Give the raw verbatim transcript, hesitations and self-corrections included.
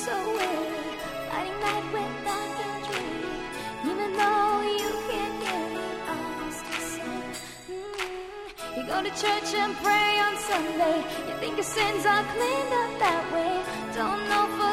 so weary, fighting life without your dream. Even though you can't hear me, I'm still saying, mm. You go to church and pray on Sunday. You think your sins are cleaned up that way. Don't know for